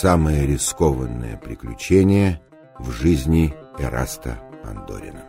Самое рискованное приключение в жизни Эраста Фандорина.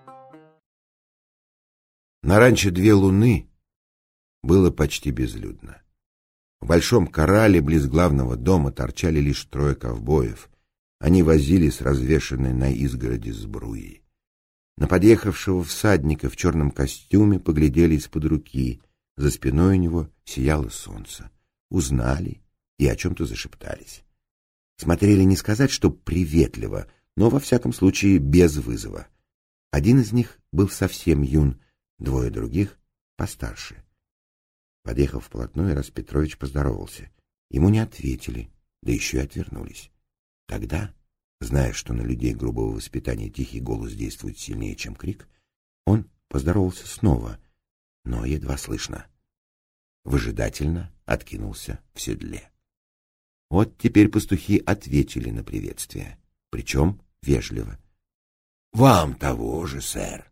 На ранчо «Две луны» было почти безлюдно. В большом коррале близ главного дома торчали лишь трое ковбоев. Они возились развешанной на изгороди сбруей. На подъехавшего всадника в черном костюме поглядели из-под руки. За спиной у него сияло солнце. Узнали и о чем-то зашептались. Смотрели не сказать, что приветливо, но, во всяком случае, без вызова. Один из них был совсем юн, двое других — постарше. Подъехав вплотную, Эраст Петрович поздоровался. Ему не ответили, да еще и отвернулись. Тогда, зная, что на людей грубого воспитания тихий голос действует сильнее, чем крик, он поздоровался снова, но едва слышно. Выжидательно откинулся в седле. Вот теперь пастухи ответили на приветствие, причем вежливо. — Вам того же, сэр.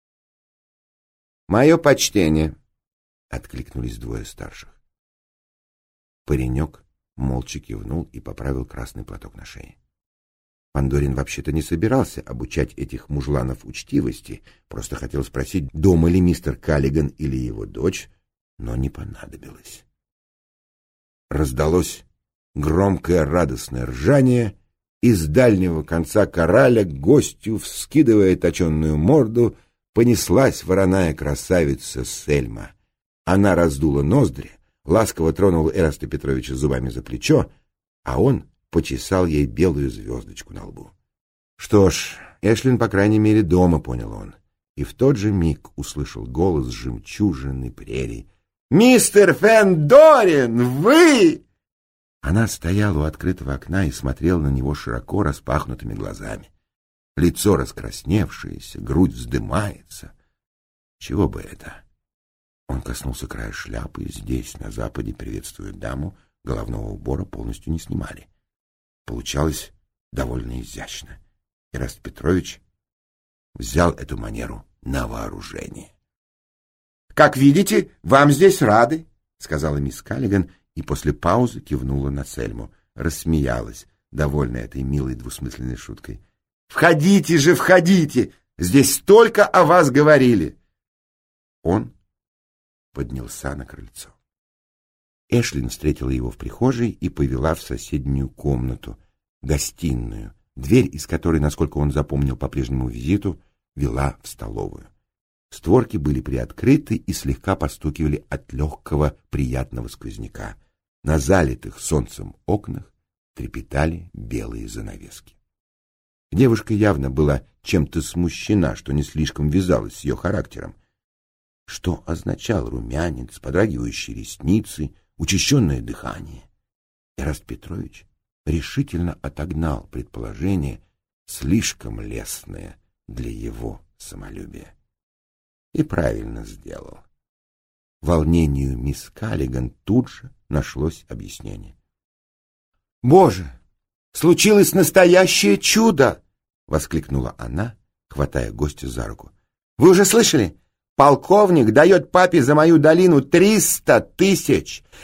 — Мое почтение, — откликнулись двое старших. Паренек молча кивнул и поправил красный платок на шее. Фандорин вообще-то не собирался обучать этих мужланов учтивости, просто хотел спросить, дома ли мистер Каллиган или его дочь, но не понадобилось. Раздалось громкое радостное ржание, и с дальнего конца корраля к гостю, вскидывая точенную морду, понеслась вороная красавица Сельма. Она раздула ноздри, ласково тронула Эраста Петровича зубами за плечо, а он почесал ей белую звездочку на лбу. Что ж, Эшлин, по крайней мере, дома, понял он, и в тот же миг услышал голос жемчужины прерий. «Мистер Фандорин, вы!» Она стояла у открытого окна и смотрела на него широко распахнутыми глазами. Лицо раскрасневшееся, грудь вздымается. Чего бы это? Он коснулся края шляпы, и здесь, на западе, приветствуя даму, головного убора полностью не снимали. Получалось довольно изящно. Эраст Петрович взял эту манеру на вооружение. — Как видите, вам здесь рады, — сказала мисс Каллиган, и после паузы кивнула на Сельму, рассмеялась, довольная этой милой двусмысленной шуткой. — Входите же, входите! Здесь столько о вас говорили! Он поднялся на крыльцо. Эшлин встретила его в прихожей и повела в соседнюю комнату, гостиную, дверь из которой, насколько он запомнил по прежнему визиту, вела в столовую. Створки были приоткрыты и слегка постукивали от легкого приятного сквозняка. На залитых солнцем окнах трепетали белые занавески. Девушка явно была чем-то смущена, что не слишком вязалось с ее характером. Что означал румянец, подрагивающие ресницы, учащенное дыхание? Эраст Петрович решительно отогнал предположение, слишком лестное для его самолюбия. И правильно сделал. Волнению мисс Каллиган тут же нашлось объяснение. — Боже, случилось настоящее чудо! — воскликнула она, хватая гостя за руку. — Вы уже слышали? Полковник дает папе за мою долину 300 000!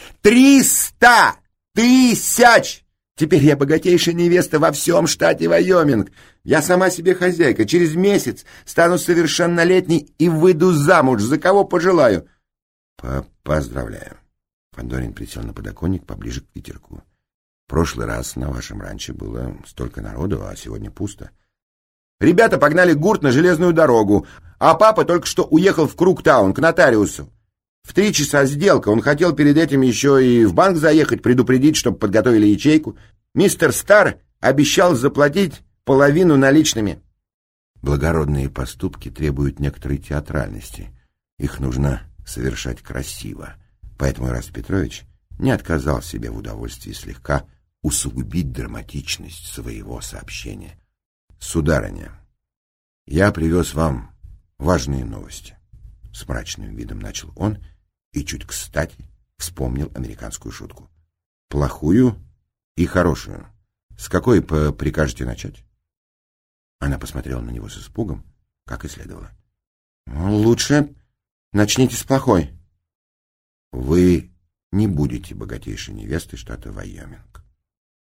300 000! Теперь я богатейшая невеста во всем штате Вайоминг. Я сама себе хозяйка. Через месяц стану совершеннолетней и выйду замуж, за кого пожелаю. Поздравляю. Фандорин присел на подоконник поближе к ветерку. В прошлый раз на вашем ранчо было столько народу, а сегодня пусто. Ребята погнали гурт на железную дорогу, а папа только что уехал в Круктаун к нотариусу. В 3 часа сделка, он хотел перед этим еще и в банк заехать, предупредить, чтобы подготовили ячейку. Мистер Стар обещал заплатить половину наличными. Благородные поступки требуют некоторой театральности. Их нужно совершать красиво. Поэтому Эраст Петрович не отказал себе в удовольствии слегка усугубить драматичность своего сообщения. «Сударыня, я привез вам важные новости». С мрачным видом начал он и чуть кстати вспомнил американскую шутку. «Плохую и хорошую. С какой прикажете начать?» Она посмотрела на него с испугом, как и следовало. «Лучше начните с плохой». «Вы не будете богатейшей невестой штата Вайоминг».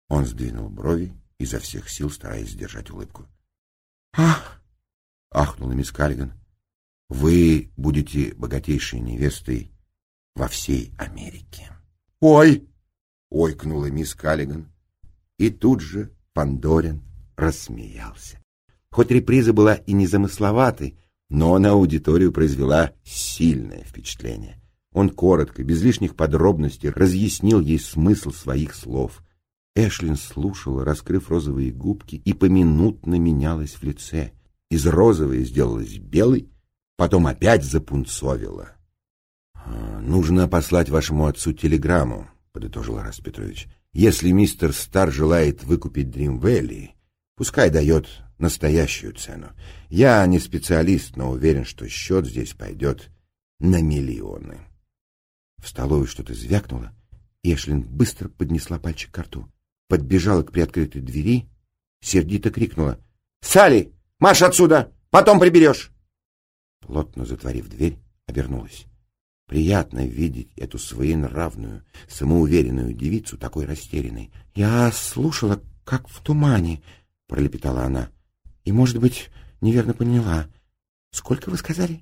Он сдвинул брови, изо всех сил стараясь сдержать улыбку. «Ах!» — ахнула мисс Каллиган. — Вы будете богатейшей невестой во всей Америке. — Ой! — ойкнула мисс Каллиган. И тут же Фандорин рассмеялся. Хоть реприза была и незамысловатой, но на аудиторию произвела сильное впечатление. Он коротко, без лишних подробностей, разъяснил ей смысл своих слов. Эшлин слушала, раскрыв розовые губки, и поминутно менялась в лице. Из розовой сделалась белой, потом опять запунцовила. — Нужно послать вашему отцу телеграмму, — подытожил Эраст Петрович. — Если мистер Стар желает выкупить Дрим-Вэлли, пускай дает настоящую цену. Я не специалист, но уверен, что счет здесь пойдет на миллионы. В столовой что-то звякнуло, и Эшлин быстро поднесла пальчик к рту. Подбежала к приоткрытой двери, сердито крикнула: «Салли, марш отсюда! Потом приберешь!» Плотно затворив дверь, обернулась. Приятно видеть эту своенравную, самоуверенную девицу, такой растерянной. «Я слушала, как в тумане», — пролепетала она. «И, может быть, неверно поняла. Сколько вы сказали?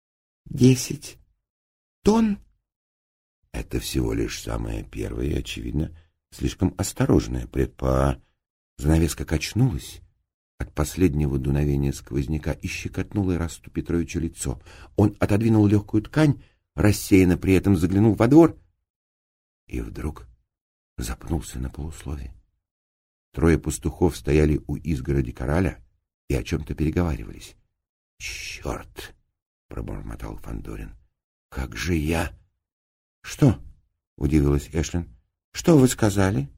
10 тонн?» Это всего лишь самое первое и, очевидно, слишком осторожное Занавеска качнулась от последнего дуновения сквозняка и щекотнула Эрасту Петровичу лицо. Он отодвинул легкую ткань, рассеянно при этом заглянул во двор и вдруг запнулся на полуслове. Трое пастухов стояли у изгороди Кораля и о чем-то переговаривались. — Черт! — пробормотал Фандорин. — Как же я... — Что? — удивилась Эшлин. — Что вы сказали?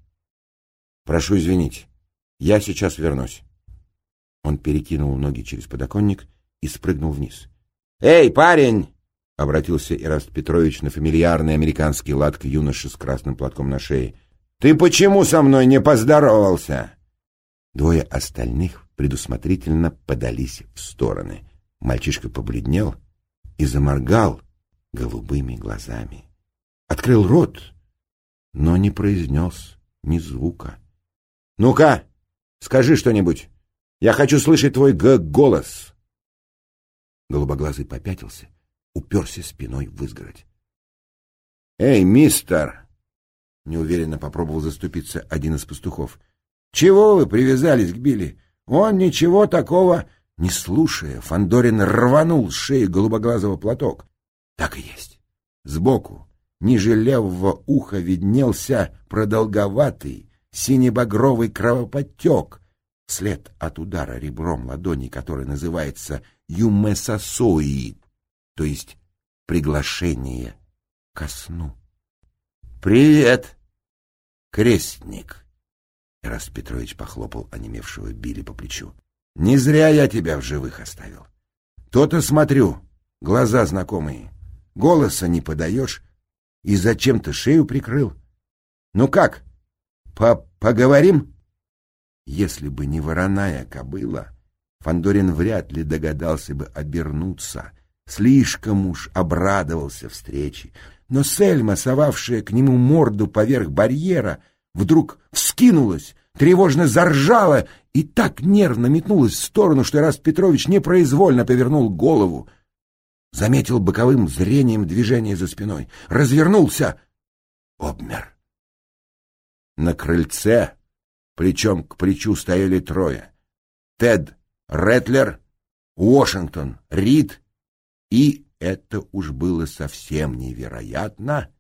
— Прошу извинить. Я сейчас вернусь. Он перекинул ноги через подоконник и спрыгнул вниз. — Эй, парень! — обратился Эраст Петрович на фамильярный американский лад к юноше с красным платком на шее. — Ты почему со мной не поздоровался? Двое остальных предусмотрительно подались в стороны. Мальчишка побледнел и заморгал голубыми глазами. Открыл рот, но не произнес ни звука. — Ну-ка, скажи что-нибудь. Я хочу слышать твой голос. Голубоглазый попятился, уперся спиной в изгородь. — Эй, мистер! — неуверенно попробовал заступиться один из пастухов. — Чего вы привязались к Билли? Он ничего такого... Не слушая, Фандорин рванул с шеи голубоглазого платок. Так и есть. Сбоку, ниже левого уха, виднелся продолговатый синебагровый кровоподтек, след от удара ребром ладони, который называется юмесосоид, то есть приглашение ко сну. — Привет, крестник! — Эраст Петрович похлопал онемевшего Билли по плечу. — Не зря я тебя в живых оставил. То-то смотрю, глаза знакомые. Голоса не подаешь и зачем ты шею прикрыл? Ну как, поговорим? Если бы не вороная кобыла, Фандорин вряд ли догадался бы обернуться. Слишком уж обрадовался встрече. Но Сельма, совавшая к нему морду поверх барьера, вдруг вскинулась, тревожно заржала и так нервно метнулась в сторону, что Эраст Петрович непроизвольно повернул голову. Заметил боковым зрением движение за спиной. Развернулся. Обмер. На крыльце, плечом к плечу, стояли трое. Тед Ретлер, Уошингтон Рид и, это уж было совсем невероятно,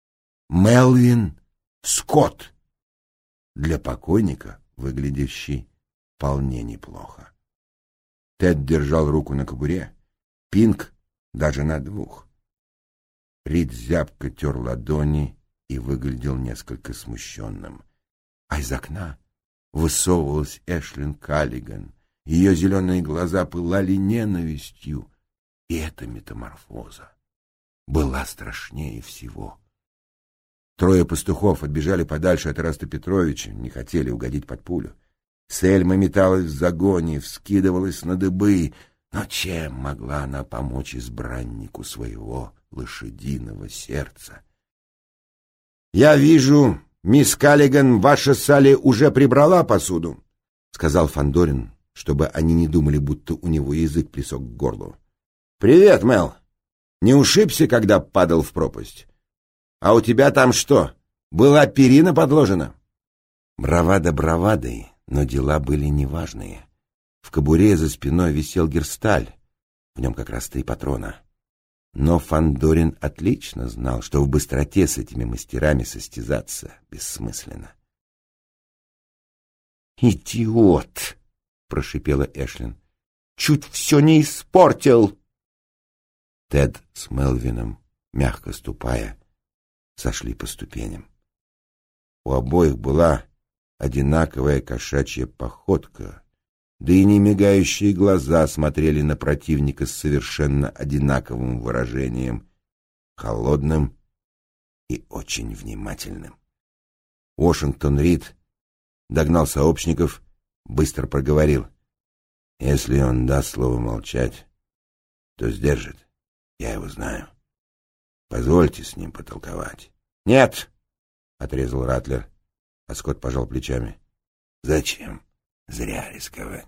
Мелвин Скотт, для покойника выглядящий вполне неплохо. Тед держал руку на кобуре, Пинк даже на двух. Рид зябко тер ладони и выглядел несколько смущенным. А из окна высовывалась Эшлин Каллиган. Ее зеленые глаза пылали ненавистью, и эта метаморфоза была страшнее всего. Трое пастухов отбежали подальше от Эраста Петровича, не хотели угодить под пулю. Сельма металась в загоне, вскидывалась на дыбы, но чем могла она помочь избраннику своего лошадиного сердца? — Я вижу, «Мисс Каллиган, ваша Салли уже прибрала посуду», — сказал Фандорин, чтобы они не думали, будто у него язык присох к горлу. «Привет, Мел. Не ушибся, когда падал в пропасть? А у тебя там что, была перина подложена?» Бравада бравадой, но дела были неважные. В кобуре за спиной висел герсталь, в нем как раз 3 патрона. Но Фандорин отлично знал, что в быстроте с этими мастерами состязаться бессмысленно. «Идиот!» — прошипела Эшлин. «Чуть все не испортил!» Тед с Мелвином, мягко ступая, сошли по ступеням. У обоих была одинаковая кошачья походка, да и немигающие глаза смотрели на противника с совершенно одинаковым выражением, холодным и очень внимательным. Уошингтон Рид догнал сообщников, быстро проговорил: «Если он даст слово молчать, то сдержит. Я его знаю. Позвольте с ним потолковать». «Нет!» — отрезал Ратлер, а Скотт пожал плечами. «Зачем? Зря рисковать».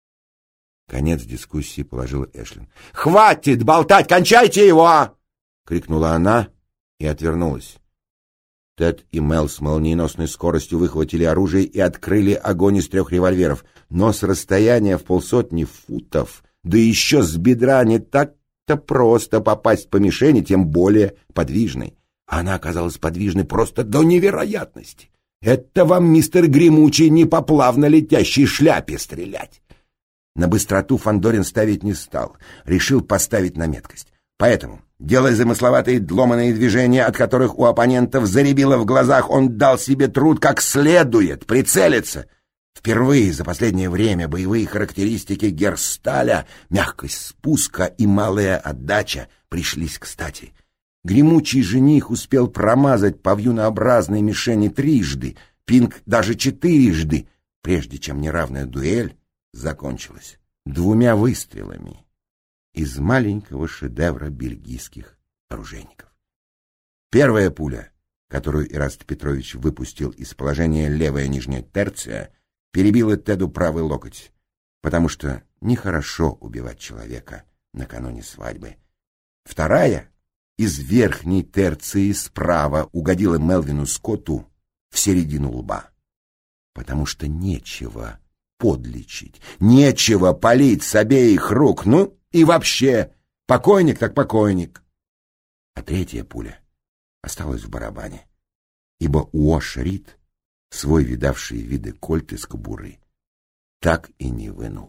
Конец дискуссии положила Эшлин. «Хватит болтать! Кончайте его!» — крикнула она и отвернулась. Тед и Мел с молниеносной скоростью выхватили оружие и открыли огонь из 3 револьверов. Но с расстояния в 150 футов, да еще с бедра, не так-то просто попасть по мишени, тем более подвижной. Она оказалась подвижной просто до невероятности. Это вам, мистер Гремучий, не по плавно летящей шляпе стрелять. На быстроту Фандорин ставить не стал, решил поставить на меткость. Поэтому, делая замысловатые дломанные движения, от которых у оппонентов заребило в глазах, он дал себе труд как следует прицелиться. Впервые за последнее время боевые характеристики Герсталя, мягкость спуска и малая отдача пришлись кстати. Гремучий жених успел промазать по вьюнообразной мишени 3 Пинг даже 4, прежде чем неравная дуэль закончилась 2 выстрелами из маленького шедевра бельгийских оружейников. Первая пуля, которую Ираст Петрович выпустил из положения левая нижняя терция, перебила Теду правый локоть, потому что нехорошо убивать человека накануне свадьбы. Вторая из верхней терции справа угодила Мелвину Скотту в середину лба, потому что нечего подлечить, нечего палить с обеих рук, ну и вообще, покойник так покойник. А третья пуля осталась в барабане, ибо Уош Рид свой видавший виды кольт из кобуры так и не вынул.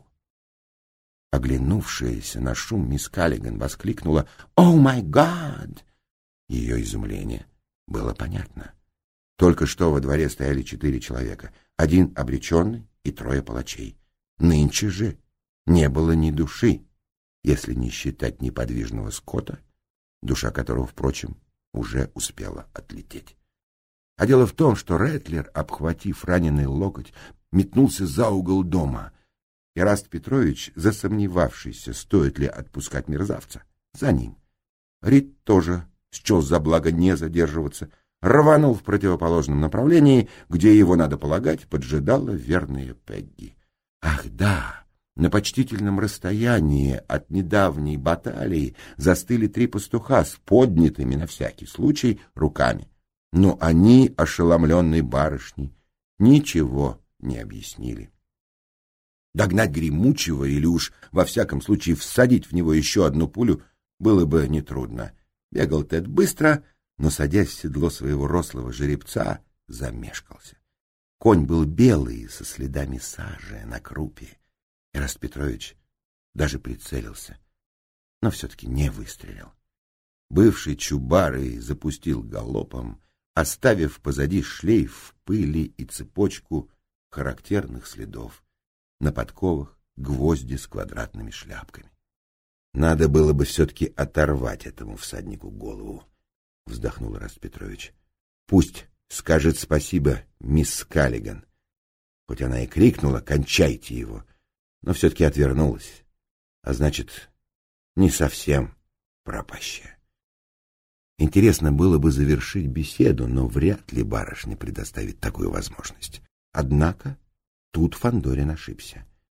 Оглянувшаяся на шум мисс Каллиган воскликнула: «О, май гад!» Ее изумление было понятно. Только что во дворе стояли 4 человека, 1 обреченный и 3 палачей. Нынче же не было ни души, если не считать неподвижного Скотта, душа которого, впрочем, уже успела отлететь. А дело в том, что Рэтлер, обхватив раненый локоть, метнулся за угол дома. Ираст Петрович, засомневавшийся, стоит ли отпускать мерзавца, за ним. Рид тоже счел за благо не задерживаться, рванул в противоположном направлении, где его, надо полагать, поджидала верная Пегги. Ах да! На почтительном расстоянии от недавней баталии застыли 3 пастуха с поднятыми на всякий случай руками. Но они, ошеломленной барышней, ничего не объяснили. Догнать Гремучего или уж, во всяком случае, всадить в него еще 1 пулю было бы нетрудно. Бегал Тед быстро, но, садясь в седло своего рослого жеребца, замешкался. Конь был белый, со следами сажи на крупе. Ираст Петрович даже прицелился, но все-таки не выстрелил. Бывший чубарый запустил галопом, оставив позади шлейф пыли и цепочку характерных следов. На подковах гвозди с квадратными шляпками. Надо было бы все-таки оторвать этому всаднику голову, вздохнул Ираст Петрович. Пусть скажет спасибо мисс Каллиган. Хоть она и крикнула «кончайте его», но все-таки отвернулась, а значит, не совсем пропащая. Интересно было бы завершить беседу, но вряд ли барышня предоставит такую возможность. Однако тут Фандорин ошибся.